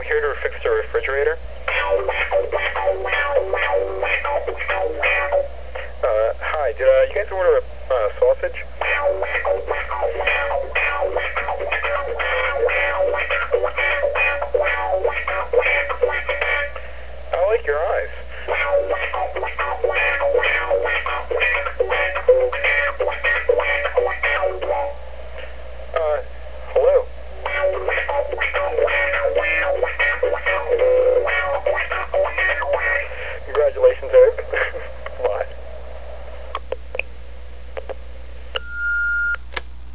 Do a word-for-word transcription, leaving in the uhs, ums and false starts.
here to fix the refrigerator. Uh, hi, did uh, you guys order a uh, sausage?